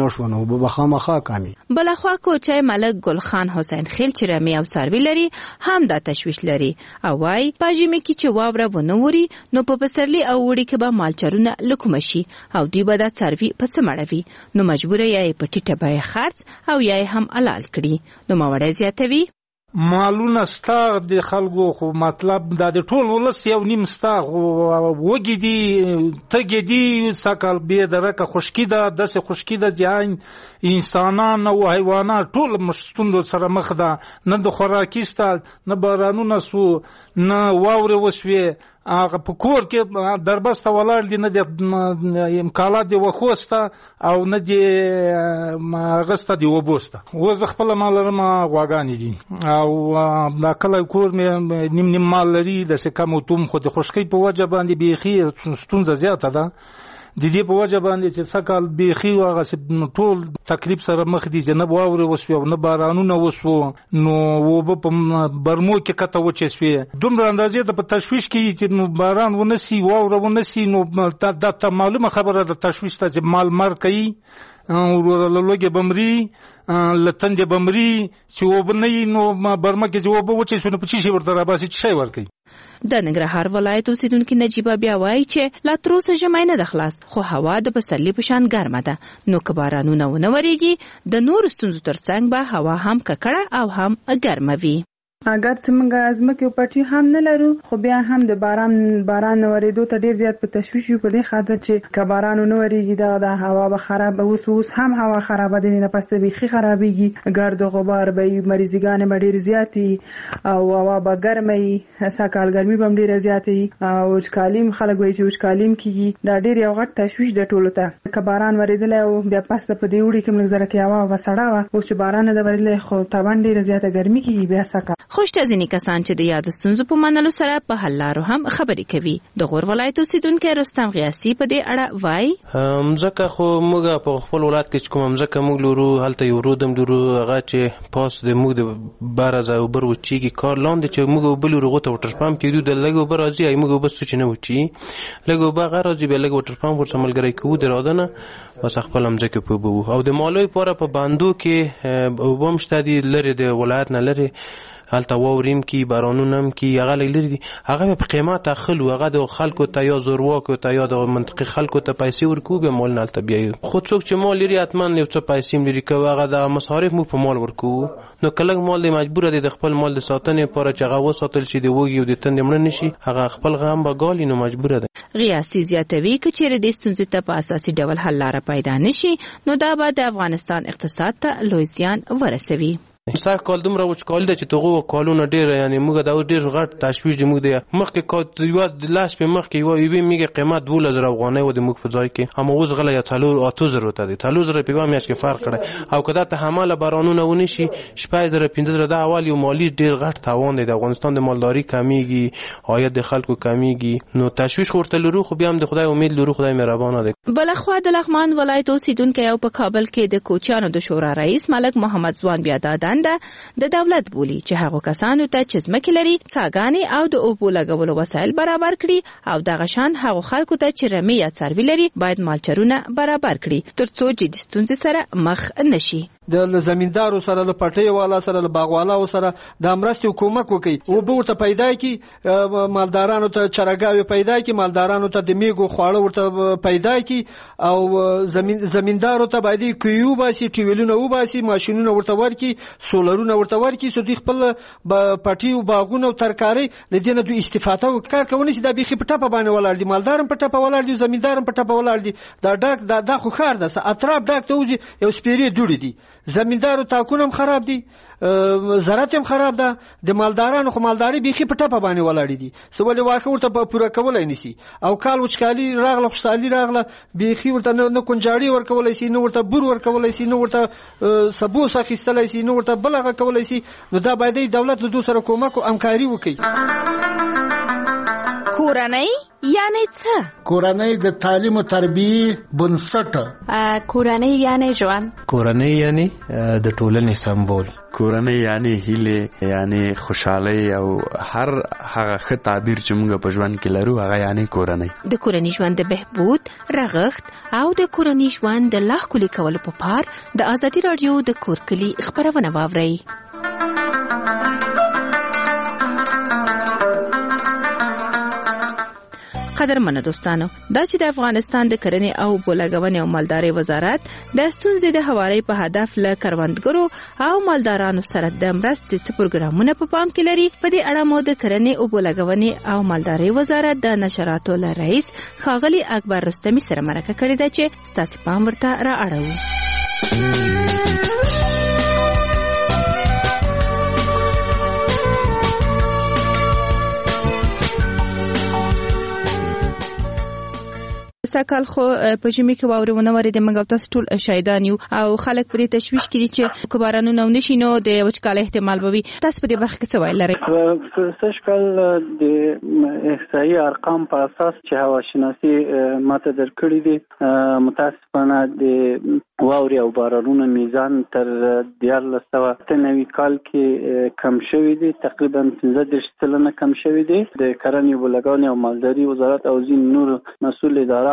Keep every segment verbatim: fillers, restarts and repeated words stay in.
وشو نو به خامخا کامي. بلخوا کوچای ملک ګلخان حسین خیل چې رمي او ساروي لري هم دا تشویش لري او وايي پاجیمه کې چې واوره ونوري نو په پسرلی او وړي کې به مالچرونه لکوم شي او دوی به دا ساروي په سمړوي نو مجبور یې په ټیټه بیه خرڅ او یې هم حلال کړي. نو ماوړې زیاتوي مالونه ستا د خلکو خو مطلب دا د ټول ولس یو نیم ستا وګي دي تګي دي سکل به درکه خشکی ده داسې خشکی ده ځان انسانان او حیوانات ټول مشتوند سره مخ ده نه د خوراکي ستا نه بارانونه سو نه واوره وسوي هغه په کور کې دربسته ولاړ دي نه د امکانات دی وخوسته او نه دی غسته دی وبوسته وز خپل مال ما غواګانی دي او دا کله کور مې نیم نیم مال لري د څه کم توم خو د خوشکی په وجه باندې بيخي ستونزه زیاته ده د دې په وجه باندې چې سکل بيخي واغه ټول تقریبا سره مخ دي چې نه واوري وسوي او نه بارانونه وسو نو وب په برمو کې کته وچسوي دومره اندازې د تشويش کې چې باران ونسي واوره ونسي نو دا معلومه خبره ده تشويش ته مال مر کوي او لوګي بمري لتند بمري چې وبني نو برمه کې چې وب وچسوي نو پچی شي ورته را باسي شي ور کوي. د ننګرهار ولایت اوسیدونکو نجیبه بیا وایي چې لا تر اوسه ژمی نه ده خلاص خو هوا د پسرلي په شان ګرمه ده نو که بارانونه ونه ورېږي د نورو ستونزو ترڅنګ به هوا هم ککړه او هم ګرمه وي. اگر چې موږ ازمکه پټي هم نه لرو خو بیا هم د باران باران ورېدو ته ډیر زیات په تشویش یو په دې خاطر چې که باران نه ورېږي دا د هوا به خراب اوس اوس هم هوا خراب دي نه پسته بيخي خرابېږي ګرد او غبار به مریضګان به ډیر زیاتی او هوا به ګرمي سکهال ګرمي به ډیر زیاتی او وچکالیم خلک وایي چې وچکالیم کیږي دا ډیر یو غټ تشویش د ټولو ته که باران ورېدل او بیا پسته په دې وړي کې موږ زره کې هوا وسړه وا او چې باران نه ورېدل خو تابان ډیر زیاته ګرمي کیږي بیا سکه خوشته ځینې کسان چې د یاد ستونزو په منلو سره په حل لارو هم خبرې کوي. د غور ولایت اوسیدونکو رستم غیاسي په دې اړه وایي مځکه خو موږ په خپل ولایت کې کوم مځکه موږ لورو هلته یو رودم لورو هغه چې پاس د موږ د بارز او بر وچیږي کار لاندې چې موږ بل لورو ته وټر پمپ کېدو د لګو بر راځي ای موږ بس چې نه وچی لګو بغه راځي به لګو وټر پمپ ورته ملګری کوو درادنه وس خپل مځکه په بو او د مالوي پوره په باندو کې وبم شتدي لري د ولایت نه لري هلته واوریم کی بارانونم کی هغه لري هغه په قیمت اخلو هغه د خلکو ته یا زورواکو ته یا د منطقي خلکو ته پیسې ورکو به مال نه طبيعي خو څوک چې مال لري اتمن یو څه پیسې لري کوي هغه د مصارف مو په مال ورکو نو کله مال دی مجبور دی د خپل مال د ساتنې لپاره چې هغه وساتل شي دی وږي او د تند مړ نشي هغه خپل غم به ګالي نو مجبور دی. غیاسي زیاتوي چې چیرې د ستونزې ته په اساسي ډول حل لاره پیدا نشي نو دا به د افغانستان اقتصاد ته لوی زیان ورسوي. ساک کال دومره وچکال ده چې توغه کالونه ډیر یعنی موږ دا ډیر غټ تشویش دی موږ دی مخکې کال یو د لاس په مخکې یو یو میګه قیمت دوه زره افغانۍ و د موږ په ځای کې هم اوس غلا یا څلور اته زره ته دی څلور زره په میاشت کې فرق کړي او کدا ته حماله بارانونه ونشي شپږ زره پنځه زره د اول یو مالی ډیر غټ تاوان دی د افغانستان د مالداري کمیږي عاید د خلکو کمیږي نو تشویش ورته لرو خو بیا هم د خدای امید لرو خدای مهربان دی. بلخوا د لغمان ولایت اوسیدونکو یو په کابل کې د کوچیانو د شورا رئیس ملک محمد ځوان بیا دادنده د دولت بولی چې هغه کسانو ته چې ځمکې لري څاګانې او د اوبو لګولو وسایل برابر کړي او دغه شان هغه خلکو ته چې رمې یا څاروي لري باید مالچرونه برابر کړي ترڅو چې د ستونزې سره مخ نشي. د زمیندارو سره له پټي والا سره له باغوالو سره د امرستي حکومت کوي او به ورته پیدا کی مالدارانو ته چرګاوي پیدا کی مالدارانو ته د میګو خواړه ورته پیدا کی او زمين زمیندارو ته باید کیو باسي ټیولونه و باسي ماشينونه ورته ورکی سولرونه ورته ورکی سو د خپل پټي او باغونه او ترکاري لدینه د استفاده وکړ کوي چې د بيخي پټه باندې ولاړ دي مالدارم پټه په ولاړ دي زمیندارم پټه په ولاړ دي دا ډاک دا د خو خار ده اطراف ډاک ته وځي یو سپيري جوړ دي زمیندارو تاکونم خراب دي زراعت هم خراب ده د مالدارانو خو مالداري بيخي په ټاپه باندې ولاړ دي سوال واخه ورته په پوره کولای نشي او کال وچکالي راغله خوشالي راغله بيخي ورته نه کنجاړي ورکولای شي نو ورته بور ورکولای شي نو ورته سبو سخیستلای شي نو ورته بلغه کولای شي نو دا باید دولت له دوه سره کومک او همکاري وکړي. کورنۍ یعنی څه؟ کورنۍ د تعلیم او تربیې بنسټ. کورنۍ یعنی ژوند. کورنۍ یعنی د ټولنې سمبول. کورنۍ یعنی هیله، یعنی خوشحالي او هر هغه ښه تعبیر چې موږ په ژوند کې لرو هغه یعنی کورنۍ. د کورنۍ ژوند د بهبود، رغښت او د کورنۍ ژوند د لا ښکلي کولو په پار د ازادي راډیو د کور کلي خپرونه واورئ. قدرمنو دوستانو، دا چې د افغانستان د کرنې او اوبو لګونې او مالدارۍ وزارت د ستونزې د هوارۍ په هدف له کروندګرو او مالدارانو سره د مرستې څه پروګرامونه په پام کې لري، په دې اړه مو د کرنې، اوبو لګونې او مالدارۍ وزارت د نشراتو له رئیس ښاغلي اکبر رستمي سره مرکه کړې ده چې ستاسو پام ورته را اړوو. سکهال خو په ژمي کې واورونه ورېدې، موږ تاسو ټول شاهدان یو او خلک په دې تشویش کې دي چې که بارانونه ونشي نو د وچکالۍ احتمال به وي. تاسو په دې برخه کې څه ویل لرئ؟ په سږکال د احصایي ارقام په اساس چې هواشناسي ماته درکړي دي، متاسفانه د واورې او بارانونو میزان تر دیارلس سوه اته نوي کال کې کم شوي دي، تقریبا پنځه دېرش سلنه کم شوي دي. د کرنې، اوبو لګونې او مالدارۍ وزارت او ځینې نور مسؤل ادارات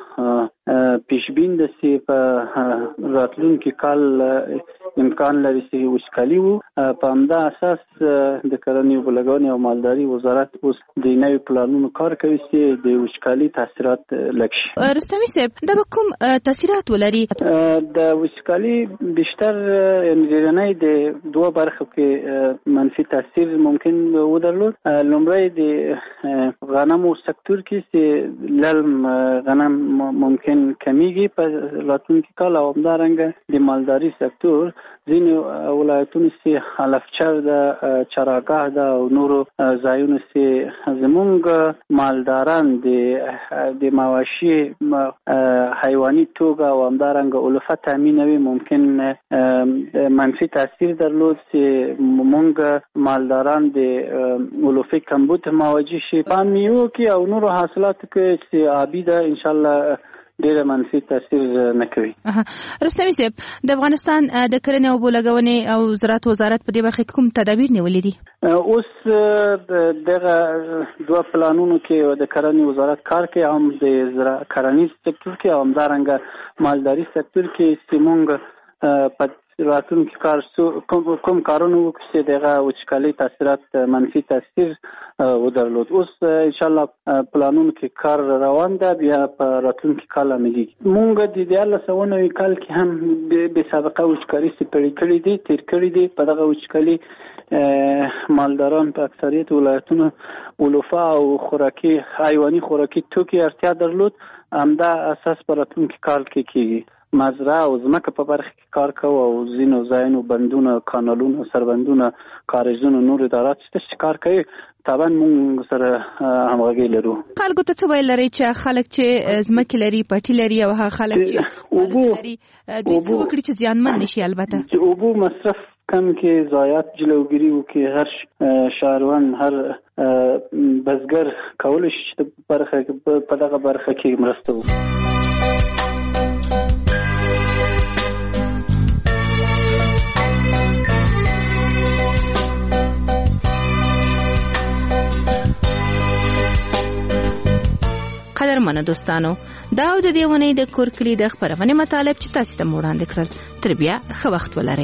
پیشبین د سی په راتلونکي کال امکان لري چې وچکالي وو. په همدا اساس د کرنې، اوبو لګونې او مالدارۍ وزارت اوس د نوي پلانونو کار کوي چې د وچکالي تاثیرات لږ شي. رستمي صاحب، دا به کوم تاثیرات ولري؟ د وچکالي بیشتر ډیرنۍ د دوه برخو کې منفي تاثیر ممکن ودرلود. لومړی د غنمو سکتور کې چې للم غنم ممکن کمیږي په راتلونکي کال، او همدارنګه د مالدارۍ سکتور ځینې ولایتونو چې حلفچر ده، چراګاه ده او نورو ځایونو چې زمونږ مالداران د مواشي حیواني توګه او همدارنګه علوفه تامینوي، ممکن منفي تاثیر درلود چې مونږ مالداران د علوفې کمبود مواجه شي. په میوو کې او نورو حاصلاتو کې چې آبي ده انشاءالله ډېر منفي تاثیر نه کوي. رستمي صاحب، د افغانستان د کرنې او اوبو لګونې او زراعت وزارت په دې برخه کې کوم تدابیر نیولي دي؟ اوس دغه دوه پلانونو کې د کرنې وزارت کار کوي، هم د کرنیز سکتور کې او همدارنګه مالداري سکتور کې چې مونږ په راتلونکي کار کوم کارونه وکړو چې دغه وچکالۍ تاثیرات منفي تاثیر ودرلود. اوس انشاءالله پلانونو کې کار روان ده، بیا په راتلونکي کال عملیږي. مونږ د دیارلس سوه نوي کال کې هم بې سابقه وچکالي سپړې کړي دي، تیر کړي دي. په دغه وچکالي مالداران په اکثریت ولایتونو علوفه او خوراکي حیواني خوراکي توکي اړتیا درلود. همدا اساس په راتلونکي کال کې کېږي. مزرعه او ځمکه په برخه کې کار کوو او ځینو ځایونو بندونه، کانالونه، سربندونه، کاریزونه، نور ادارات چې کار کوي. طبعا موږ سره همغږي لرو. خلکو ته څه ویل لري چې خلک چې ځمکې لري، پټي لري، او هغه خلک چې اوبو لري دوی څه وکړي چې زیانمن نشي؟ البته چې اوبو مصرف کم کې، ضایعات جلوګیري وکړي. هر شهروان، هر بزګر کولی شي چې برخه په دغه برخه کې مرسته وکړي. قدرمنو دوستانو، دا او د دې ونې د کور کلي د خپرونې مطالب چې تاسو ته وړاندې کړل. تر بیا ښه وخت ولرئ.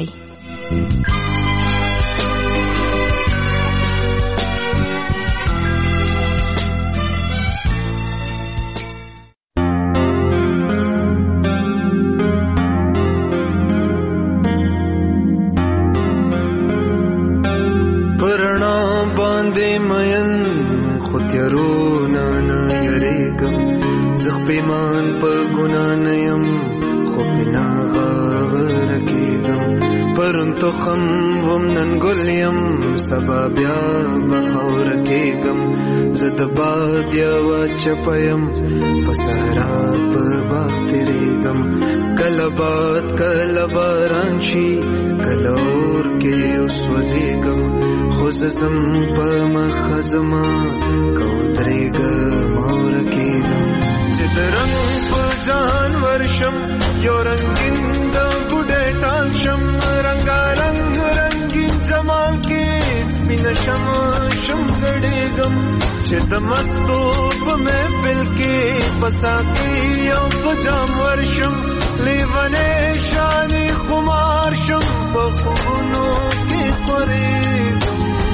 پرنا باندې مین خو تیارونه نه یریږم، زه پیمان په ګناه نه یم خو پې نه غاوره کېږم. پرون تخم وم نن ګل یم، سبا بیا به خاوره کېږم. زه د باد یوه چپه یم، په صحرا په باغ تېرېږم. کله باد کله باران شي، کله اور کې وسوځېږم. خو زه ځم په مخه زما کو درېږم او رکېږم چې د رنګ په جهان ورشم یو رنګین د بوډۍ ټال شم رنګارنګ رنګین جمال کې سپینه شمع شم ګډېږم چې د مستو په محفل کې په ساقي او په جام ورشم لیونی شانې خمار شم په خوبونو کې خورېږم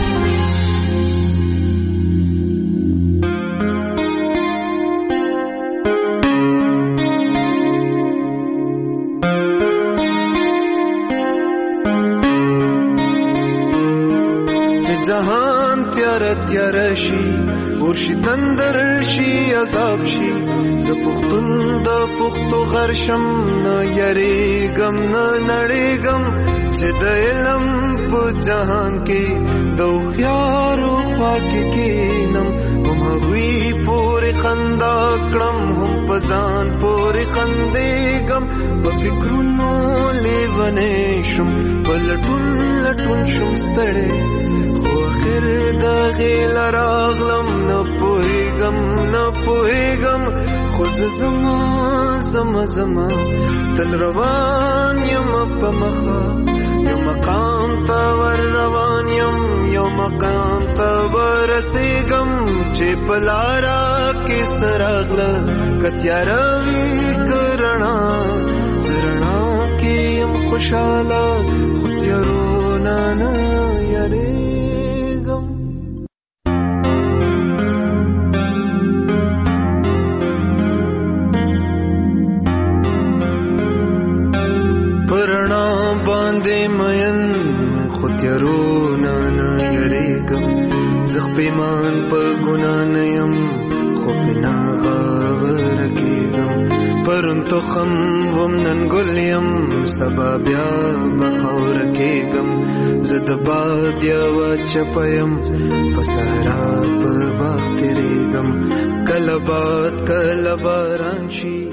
جهان تیار تیار شي ورشي تندر شي عذاب شي زه پښتون د پښتو غر شم نه یریږم نه نړېږم چې د علم په جهان کې د هوښیارو خوا کې کښېنم هم هغوی پورې خندا کړم هم په ځان پورې خندېږم په فکرونو لیونی شم په لټون لټون شم ستړی خیر د غیل راغلم نه پوهېږم نه پوهېږم خو زه زما زما زما تل روان یم په مخه یو مقام ته ور روان یم یو مقام ته ورسېږم چې په لاره کې څه راغله که تیاره وي که رڼا زه رڼا کې یم خوشحاله خو تیارونه نه یارېږم تیارونه نه یریږم زه پیمان په ګناه نه یم خو پې ناغاوره کېږم پرون تخم وم نن ګل یم سبا بیا به خاوره کېږم زه د باد یوه چپه یم په صحرا په باغ تېرېږم کله باد کله باران شي